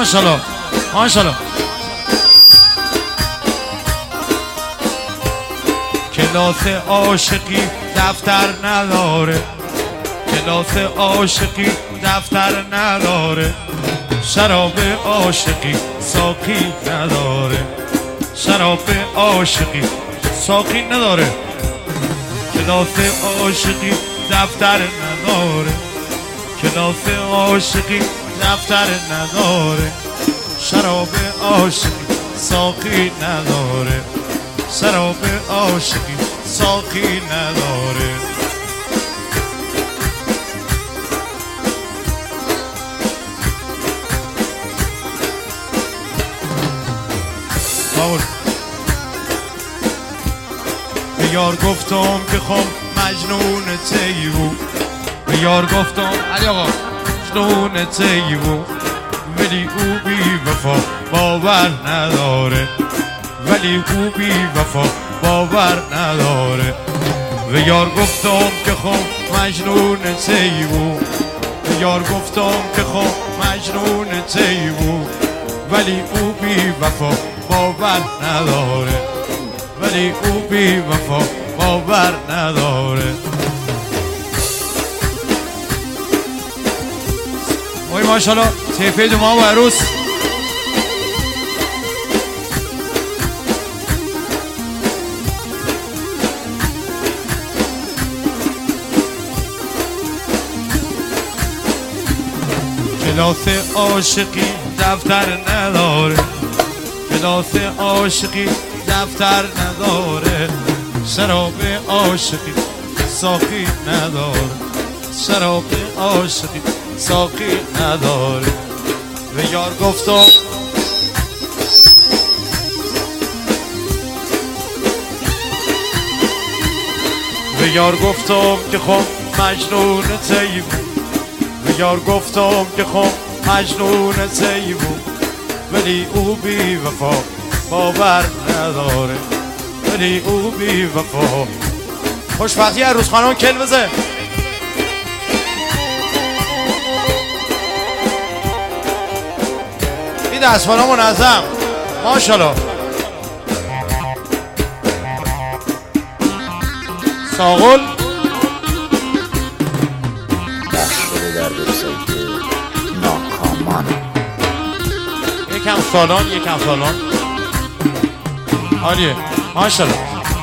ماشاءالله ماشاءالله. کلاس عاشقی دفتر نداره، کلاس عاشقی دفتر نداره، شراب عاشقی ساقی نداره، شراب عاشقی ساقی نداره، کلاس عاشقی دفتر نداره، کلاس عاشقی دفتر نداره، شراب عاشقی ساقی نداره، شراب عاشقی ساقی نداره. به یار گفتم که خم مجنون تیبو، به یار گفتم علی آقا مجنون تیبو، ولی او بی وفا باور نداره، ولی او بی وفا باور نداره. به یار گفتم که خم مجنون تیبو، به یار گفتم که خم مجنون تیبو، ولی او بی وفا باور نداره، ولی او بی وفا باور نداره. وای ماشاءالله تیپه دوما و عروس. کلاس عاشقی دفتر نداره، کلاس عاشقی دفتر نداره، شراب عاشقی ساقی نداره، شراب عاشقی ساقی نداره. به یار گفتم به یار گفتم که خم مجنون تیبو، به یار گفتم که خم مجنون تیبو، ولی او بی وفا باور نداره، ولی او بی وفا. خوشبختی عروس خانم کل بزه. این دستمالا منظم ماشاءالله. ساغل یکم سالان یکم سالان عالیه ماشاءالله.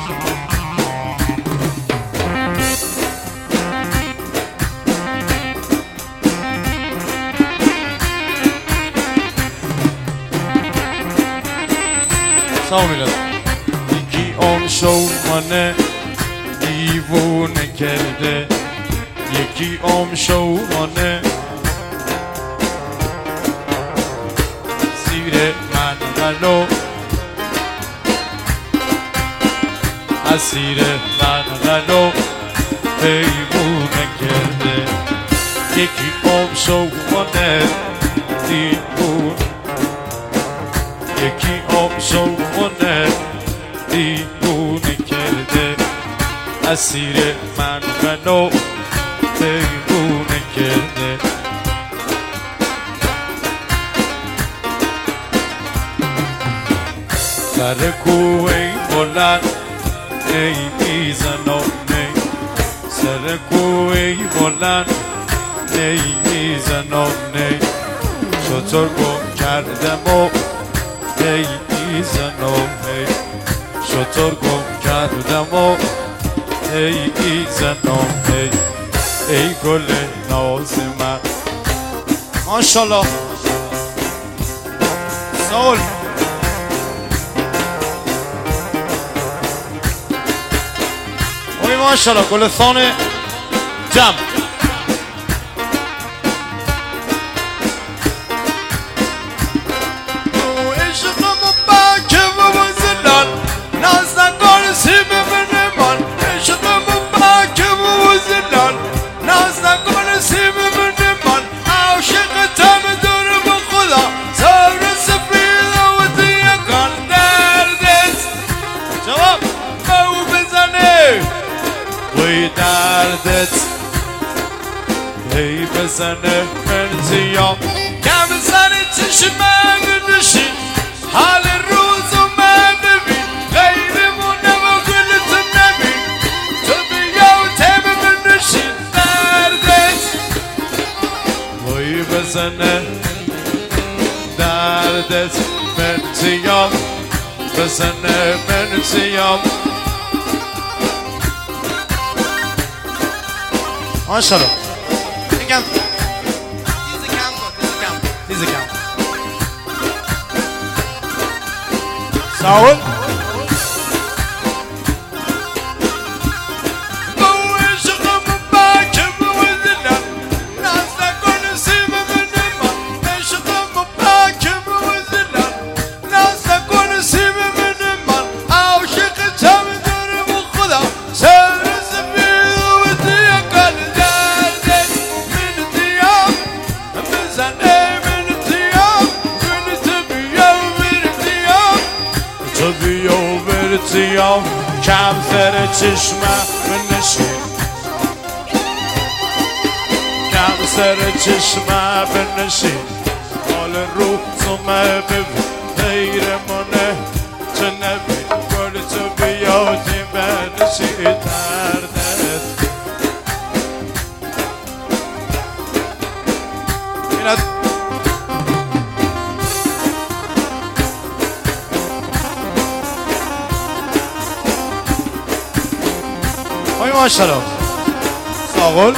سامیلت یکی اون شومانه دیوونه کرده، یکی اون شومانه زیر منقلو، اسیر منقلو پیمونه کرده، یکی اون شومانه دیوونه، یکی آب شومونه دیوونه کرده، اسیر منو دیوونه کرده. سر کوی بلند نیمیزنم نی، سر کوی بلند نیمیزنم نی، شطور گم کردم و ای زنم ای، شطور گم کردم و ای زنم ای، ای گل ناز من ماشاءالله. سال اوی ماشاءالله گلستان جمع. دردت هی بزنه مرزیام کم زنی چشمه نشین حال روز و من ببین غیرمونه و گلت نبین تو بیا و تب بنشین دردت وای بزنه دردت من تیام بزنه من تیام ماشالله میگم دیزه کم ساول سیام کم سر چشمه بنشین کم سر چشمه بنشین حال روزمه ببین غیرمونه تو نبین گل تو بیادی بنشین دردت ماشالله ساغل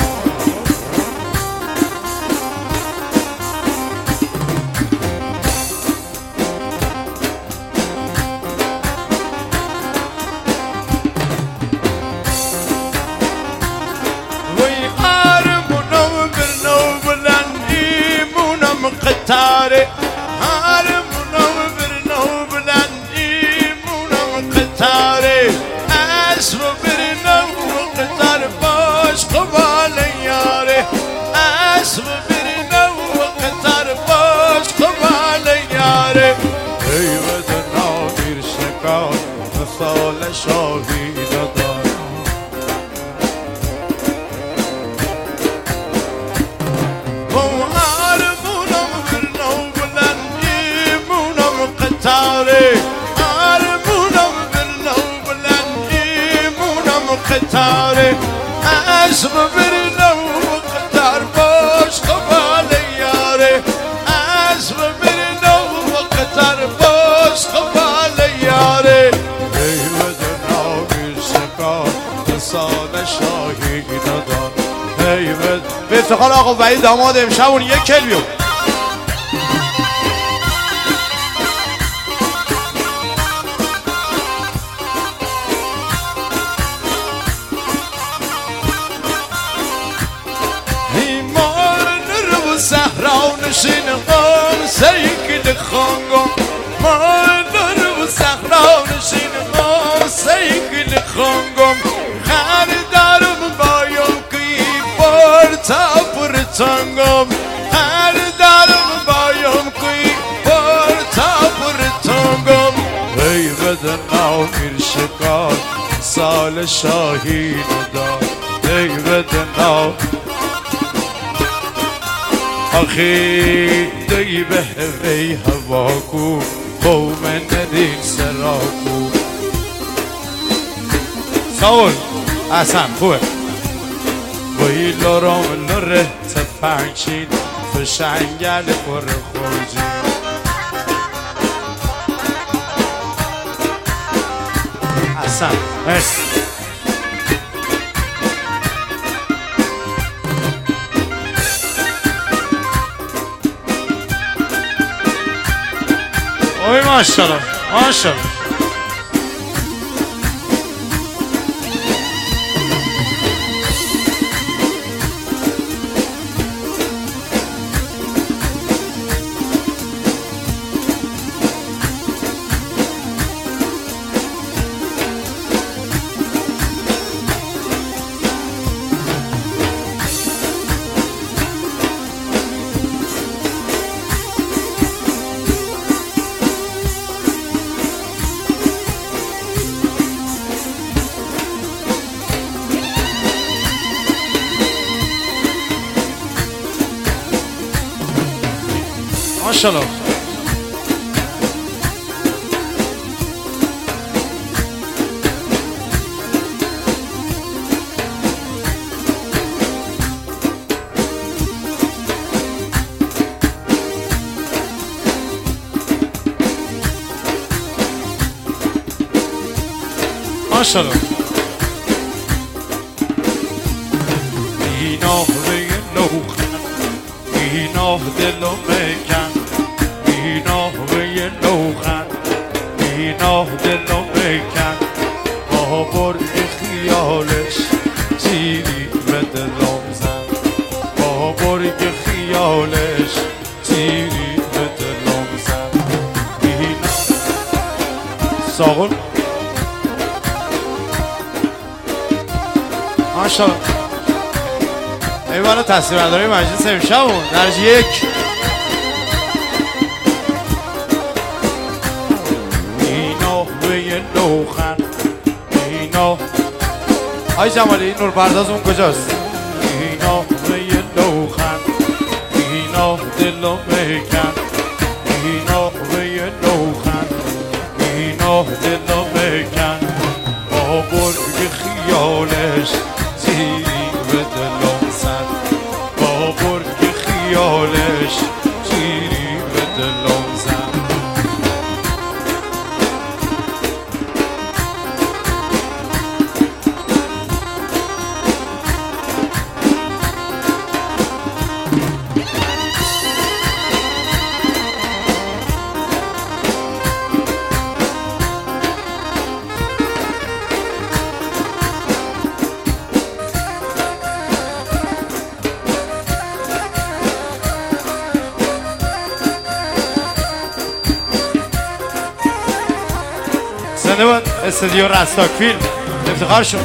وی آرمونم برنو بلندی مونم قطاره آرمونم برنو بلندی مونم قطاره اسب قطار باش قبال یاره اسب برینه و قطار باش قبال یاره ای بدنا بیر شکار مثال شاهی ندار و آرمونم برنو بلندی مونم قطاره آرمونم برنو بلندی مونم قطاره اسب برنو قطار باش قبال یاره اسب برنو قطار باش قبال یاره ای بدنا بیر شکار مثال شاهی ندار ای بد به افتخار آقا وحید داماد امشب اون یک کلبیو صحرا نشین قام سیکل خانگم مادر و صحرا نشین قام سیکل خانگم خریدارم بایم که پرتا پرتانگم خریدارم بایم که پرتا پرتانگم ای بدنا میر شکار سال شاهی ندار ای بدنا آخی دی به هوی هوا کو قوم ندین سرا کو ساول احسن خوبه وی لرام لره تپنچین فشنگل پر خوجی احسن مرسی اوی ماشالله ماشالله ماشاءالله. ماشاءالله. اینا به نوخن، اینا دلو مکن، اینا به نوخن، اینا دلو مکن، با برگ خیالش تیری به دلم زن، با برگ خیالش تیری به دلم زن. اینا ساغل ماشاءالله. ایوان تصویربرداری مجلس امشبمون درجه 1. اینا به نوخن، اینا آی جمالی نور پردازمون کجاست؟ اینا به نوخن، اینا دلو مکن، اینا به نوخن، اینا دلو مکن، با برگ خیالش تیری به دلم زد، با برگ خیالش تیری به دلم زد. زنده بود استودیو رستاک فیلم، افتخار شد.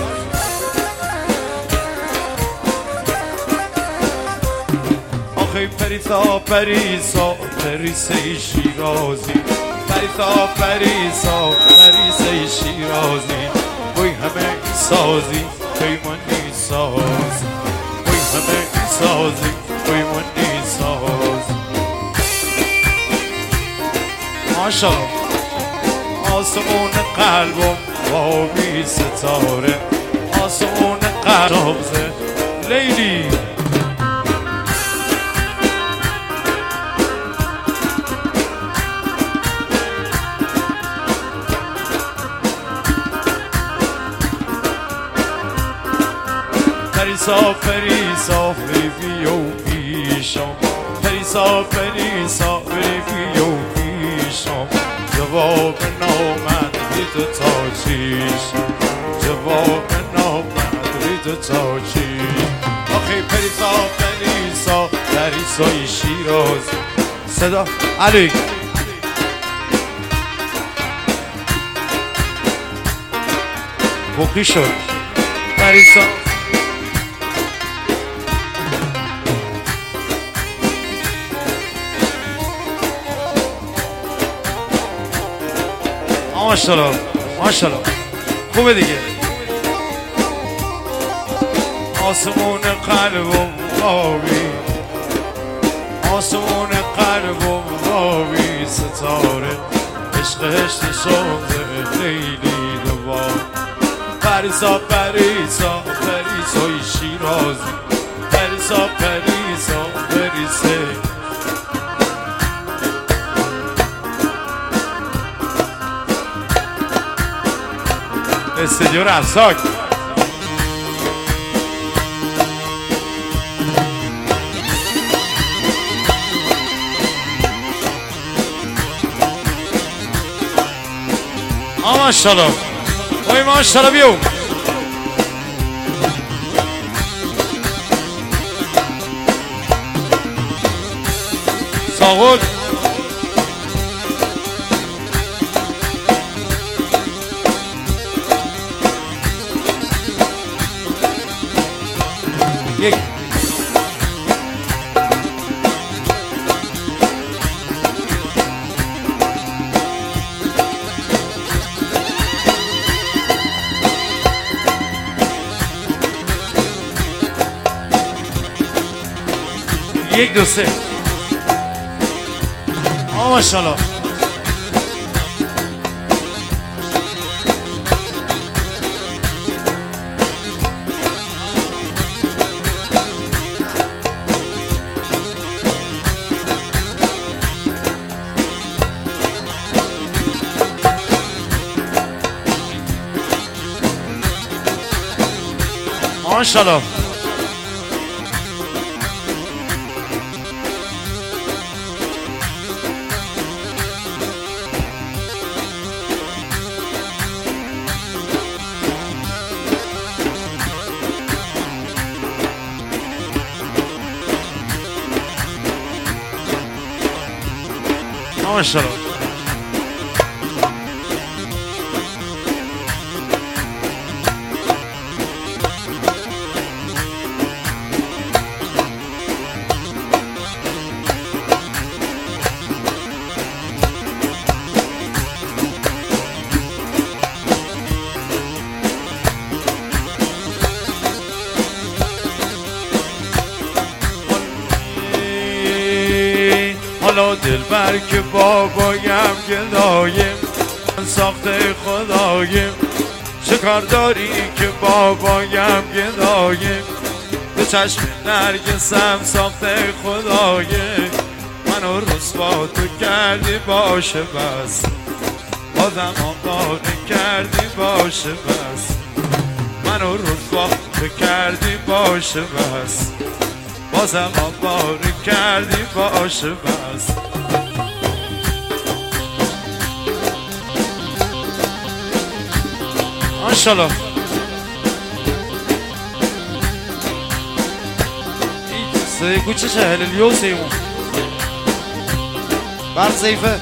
آخه پریسا پریسا پریسه شیرازی، پریسا پریسا پریسه شیرازی، وی همه سازی پیمانی ساز، وی همه سازی پیمانی ساز. ماشاءالله. آسمون قلبم آبی ستاره، آسمون قلبم لیلی. پریسا پریسا بریفیو پیشم، پریسا پریسا بریفیو پیشم، جواب نامد دید تا چیش، جواب نامد دید تا چیش. آخی پریسا پریسا پریسای شیراز. صدا علی بخی شد پریسا. ماشاءالله ماشاءالله. خوبه دیگه. آسمون قلبم آبی، آسمون قلبم آبی ستاره، عشق عشق شده لیلی دوبار. پریسا پریسا پریسای شیرازی، پریسا پریسا پریسه. استودیو رستاک. ماشاءالله. وای ماشاءالله. بیو ساغل. یک یک دو سه. ماشاءالله. ماشاءالله. ماشاءالله. حالا دلبر که بابایم گدایم ساخته خدایم، چه کار داری که بابایم گدایم، به چشم نرگسم ساخته خدایم، منو رسوا تو کردی باشه بس، بازم آقا کردی باشه بس، منو رسوا تو کردی باشه بس، بازم آبار کردی باشه بس. ماشاءالله. سيكو تشهل اليوم سيمو بعد زيفه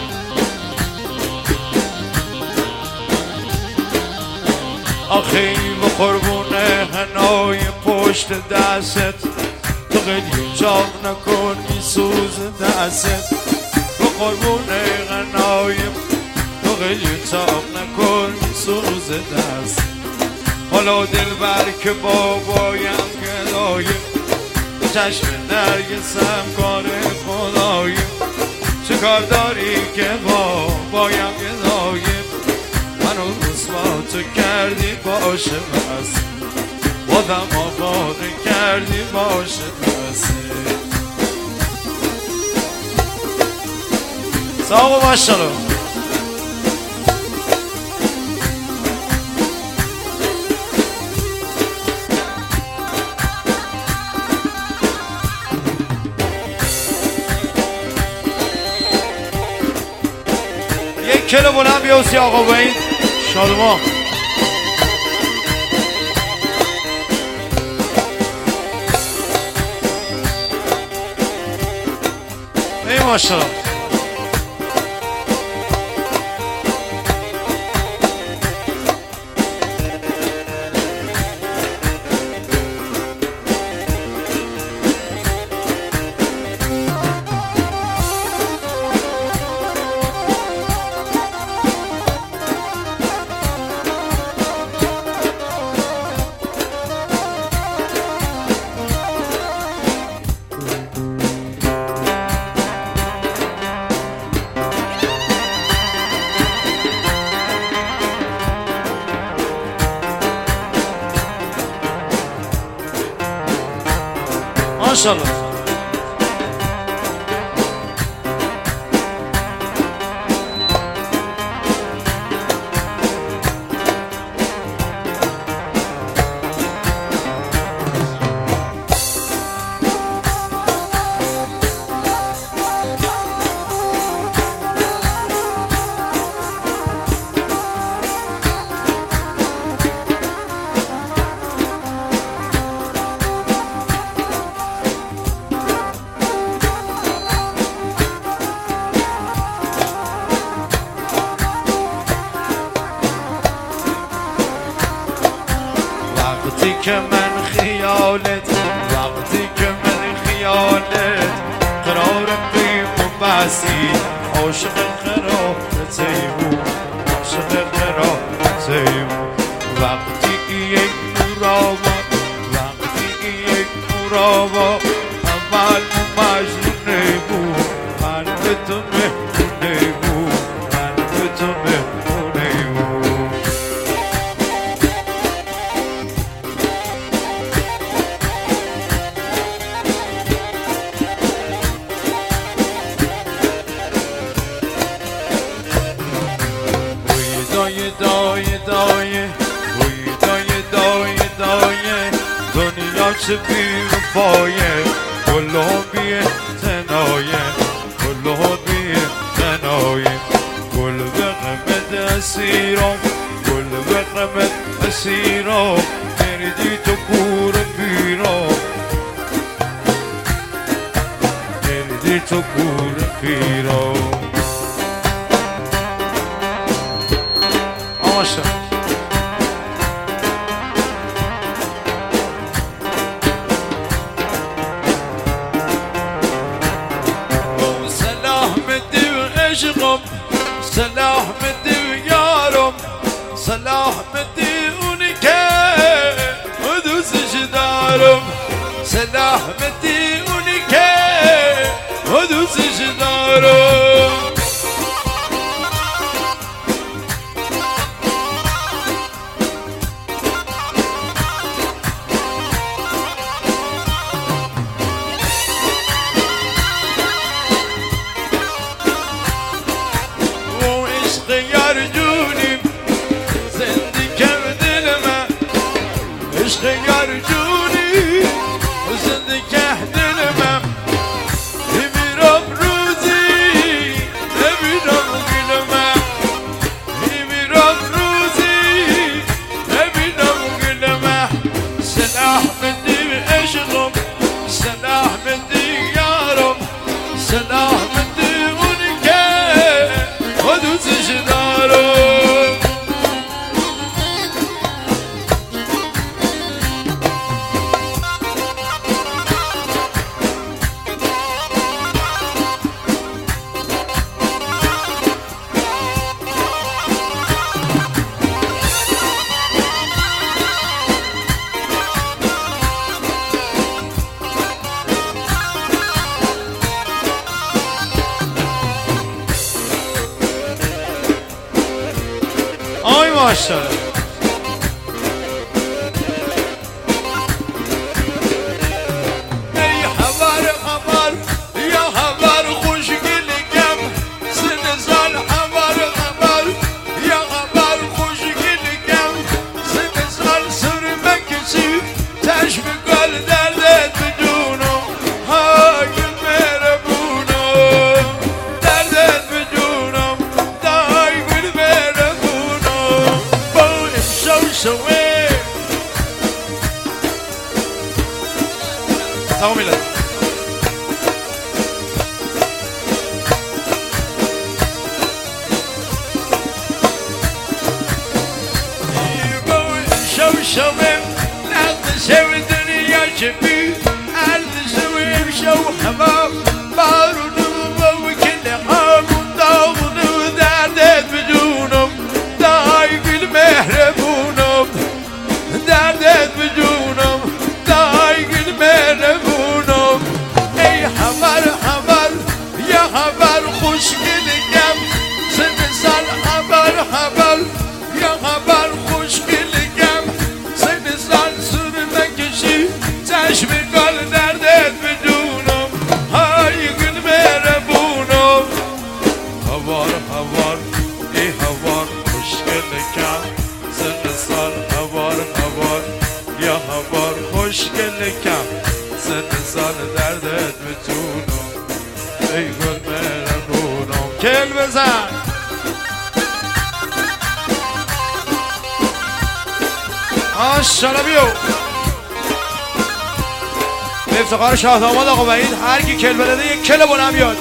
آخی و قربونه هنای پشت دستت، تو خیلی چاق نکن میسوز دستت، و قربونه هنای تو خیلی چاق نکن میسوز دست. حالا دلبر که بابایم گدایم، به چشم نرگسم کار خدایم، چه کار داری که بابایم گدایم، منو رسوا تو کردی باشه بس، بازم آباد کردی باشه بس. ساق و ماشاءالله. یک کلو بلند بیاوسی آقا باید شادما. ای ماشاءالله. ماشاءالله. وقتی که من خیالت، وقتی که من خیالت قرار قیم و بسی، عاشق قرارتی بود، عاشق قرارتی بود. وقتی یک نور آمد، وقتی یک نور آمد، اول مجنون بود، قلب تو چه بی وفایه گلابی تنایه گلابی تنایه گل به غمت اسیرم گل به غمت اسیرم کردی تو کور پیرم کردی تو کور پیرم آماشا عشقم سلاح مدی یارم سلاح مدی اونی که حدوثش دارم سلاح مدی اونی که حدوثش دارم عشق یارجونی زنده که دلمم نمیرم روزی نمیرم گلمم نمیرم روزی نمیرم گلمم سلاح مدی عشقم سلاح مدی یارم سلاح مدی اونی که حدوثش دارم آی ماشاءالله ای خبر خبر یا خبر خوشگلیم سن سال خبر خبر یا خبر خوشگلیم سن سال سر مکسی چشم گل دردت بدونم های مهربونم دردت بدونم دای گل مهربونم شوه سلام میلاد شوه نقد شو دنیا شبی عرض شوه شو حباب بارون و کل حامون داغون و دردت بدونم دای گل مهربونم دردت بدونم دای گل مهربونم ای خبر خبر یا خبر خوشگلیم سن سال خبر خبر یا خبر خوشگلیم سن سال سر مکشی چشم گل دردت بدونم های گل مهربونم خبر خبر ای خبر خوشگلیم سن سال خبر خبر یا خبر خوشگلیم سن سال دردت بدونم ای گل مهربونم کل بزن ماشاءالله بیو به افتخار شاه داماد آقا وحید هر کی کل بلده یک کل بلند بیاد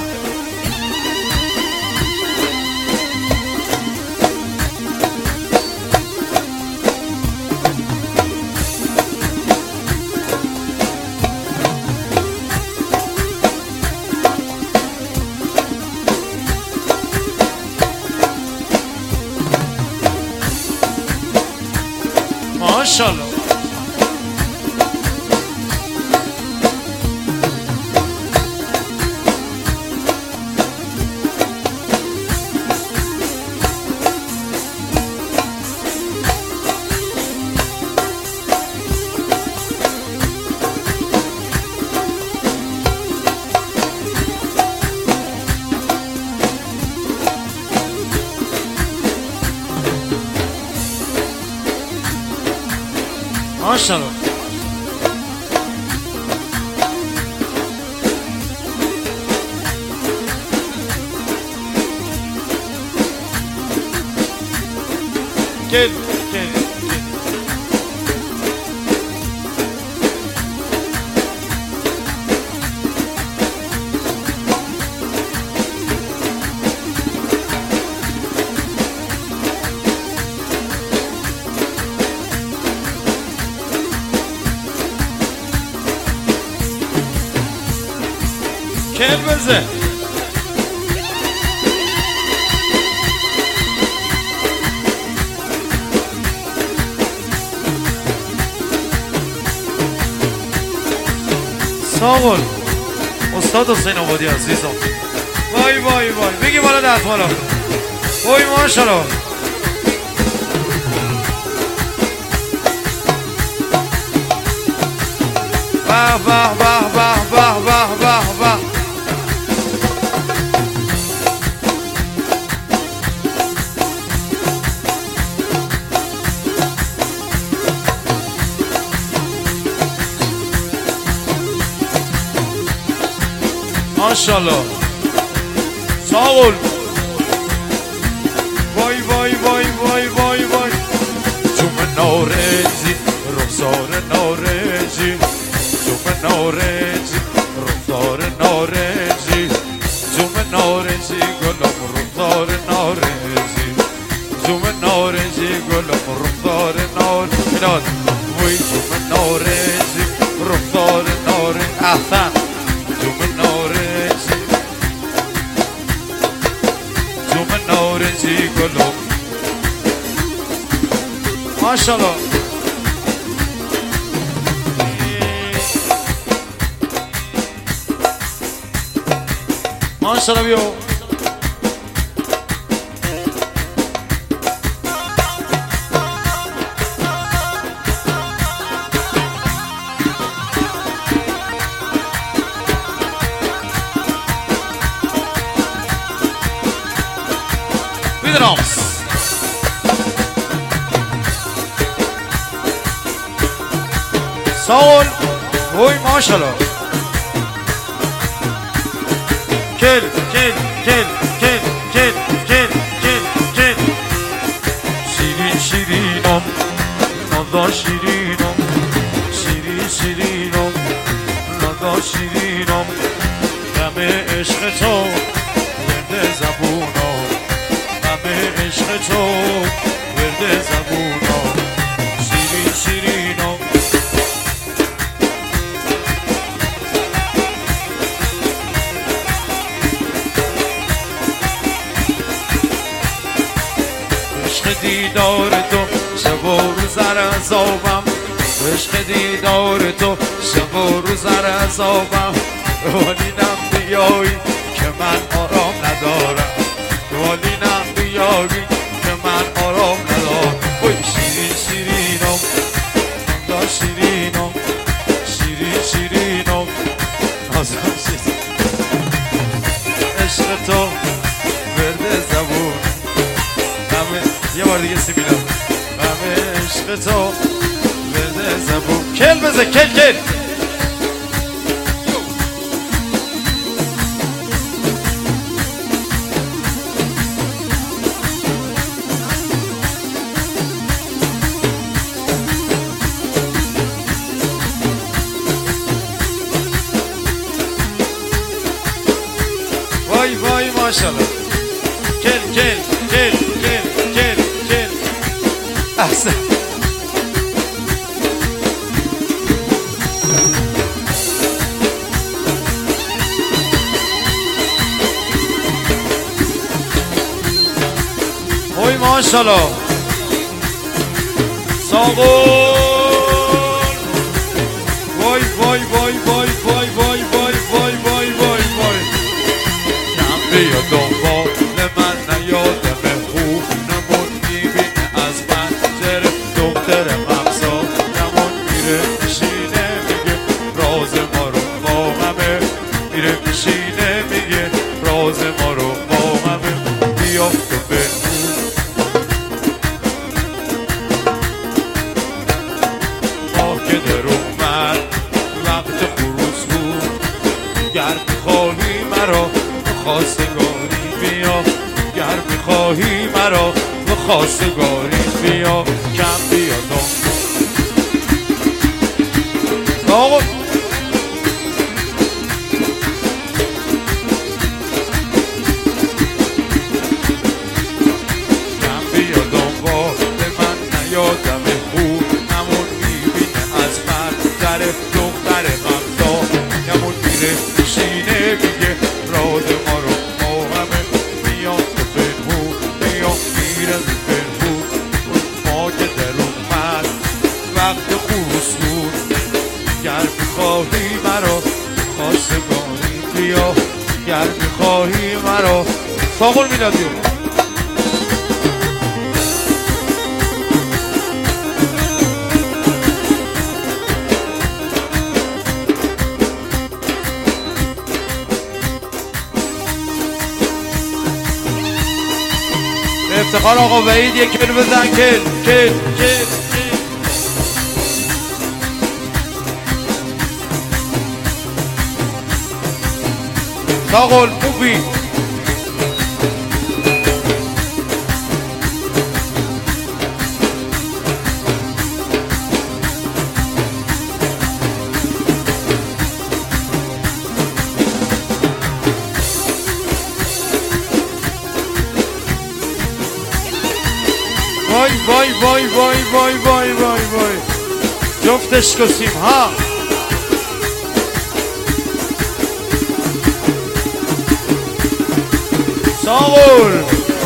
ماشاءالله ماشاءالله کل کل بزه ساغل استاد حسین آبادی عزیزم وای وای وای بگی بالا دست بالا وای ماشاءالله به به به به به به به به ماشاءالله ساغل وای وای وای وای وای وای جوم نارنجی رخسار نارنجی جوم نارنجی رخسار نارنجی جوم نارنجی گلم رخسار نارنجی جوم نارنجی گلم رخسار نارنجی وای جوم نارنجی رخسار نارنجی احسن جوم نارنجی جوم نارنجی گلم ماشاءالله ماشاءالله بیو Vidrums ساغل وای ماشاءالله کل کل کل کل کل کل کل کل شیرین شیرینم نادا شیرینم شیرین شیرینم نادا شیرینم غم عشق تو ورد زبونم غم عشق تو ورد زبونم شیرین شیرینم عشق دیدار تو شب و روز عذابم عشق دیدار تو شب و روز عذابم والینم بیایی که من آرام ندارم والینم بیایی که من آرام ندارم وای شیرین شیرینم دا شیرینم شیرین شیرینم نازم شیرین عشق تو ورد زبون یه بار دیگه سیمیلا همه عشق تو ورد زبون کل بزه کل کل وای وای ماشاءالله کل کل کل کل کل کل احسن وای ماشاءالله ساغل وای وای وای وای وای وای وای وای وای وای وای نم بیا دنبال من نیادم خوب نمون میبینه از منظر دختر ممسا نمون میره میشینه میگه راز ما رو با همه میره میشینه میگه راز ما رو با همه بیا تو بنو ما که در اومد وقت خروس بود گر میخواهی مرا خواستگاری بیا گر میخواهی مرا خواستگاری بیا کم بیا آقا کم بیا دنبال من نیادم خوب همون میبینه از من در دختر غمزا همون میره سینه میگه راد ما رو ما همه میاد تو فرمو میاد میره فرمو ما که در اومد وقت خروسون گر میخواهی مرا خواستگاری بیا گر میخواهی مرا ساقل میلادیو افتخار آقا وحید یک کل بزن کل ساقل موفی وای جفتش کسیم ها ساقل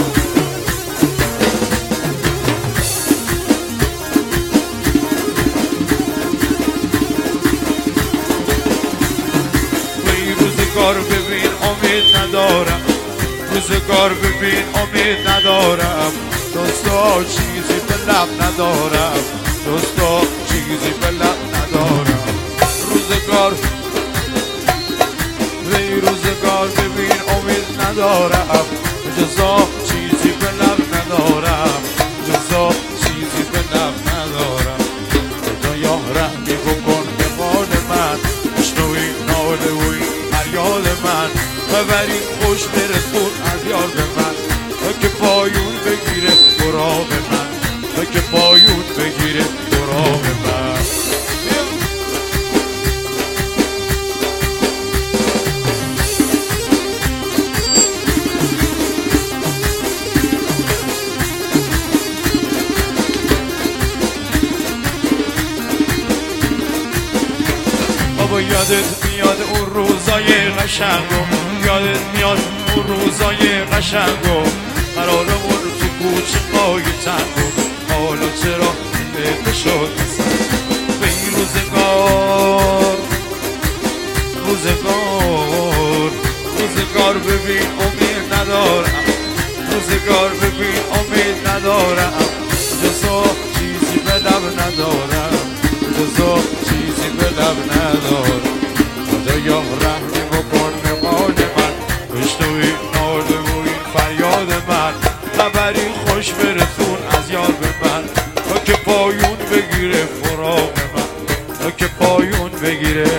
روزگار ببین امید ندارم روزگار ببین امید ندارم دوستا چیزی به لب ندارم دوستا چیزی به لب ندارم روزگار روزگار ببین امید ندارم جزا چیزی به لب ندارم جزا چیزی به لب ندارم خدایا رحمی بکن به حال من بشنوی ناله و این فریاد من ببری خوش برسون از یاد من که پایون بگیره براغ من که پایون بگیره براغ من بابا یادت میاد اون روزای قشنگو یادت میاد اون روزای قشنگو قرارمون تو کوچه پای تنگو حالا چرا بهت شد به این روزگار ببین امید ندارم روزگار ببین امید ندارم جزا چیزی به لب ندارم جزا چیزی به لب ندارم خدایا رحمی بکن به حال من بشنوی ناله و این فریاد من خبری خوش برسون از یار به من که پایون بگیره فراغ من که پایون بگیره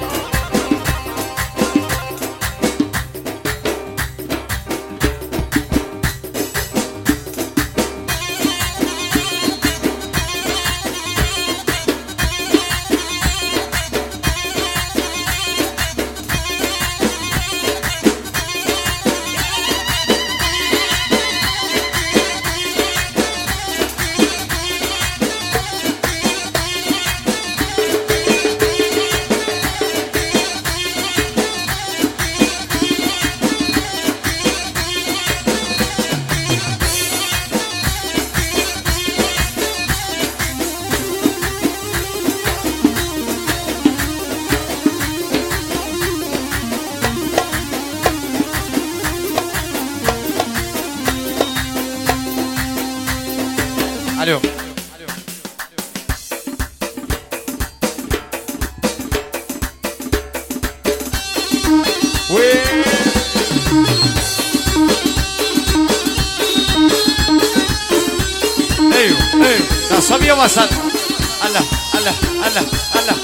الو نصابی و وسط الله الله الله الله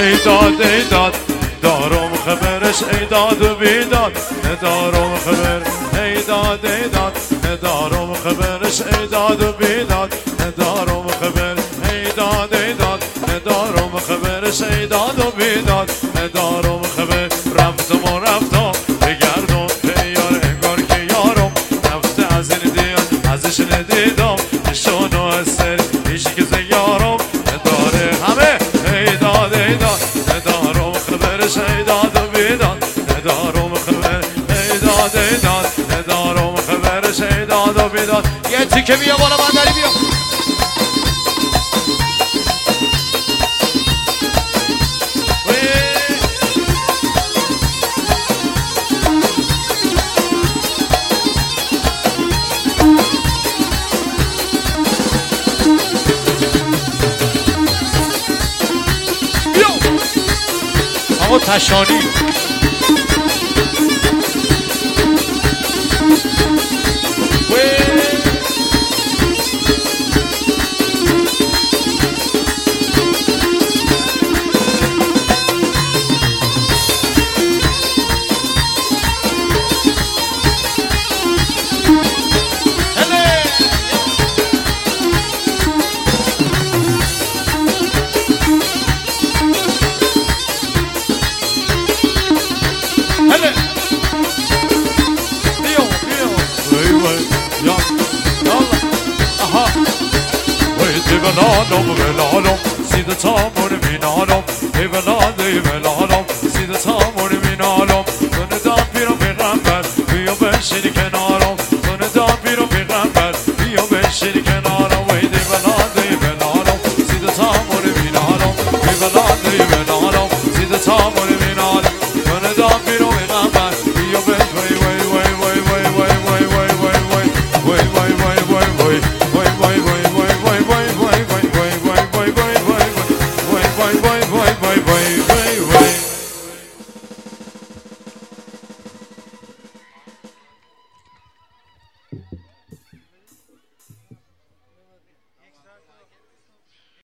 ایداد ایداد دارم خبرش ایداد و بیداد ندارم خبر ایداد ایداد ندارم خبرش ایداد و بیداد ندارم خبر ایداد ایداد ندارم خبرش ایداد و بیداد ندارم خبر رفتم و رفتم بگردم پیار انگار که یارم رفته از این دیان ازش ندیدم نشانو از سر هیچ کسی یارم نداره همه ایداد ایداد ندارم خبرش ایداد و بیداد ندارم خبر ایداد ایداد ندارم خبرش ایداد و بیداد یه تیکه بیا بالا بندری بیا آقا تشانی ولالم سیده تامون مینالم ای ولالم سیده تامون مینالم دونه دام پیرم پیغمبر بیا بشینی کنار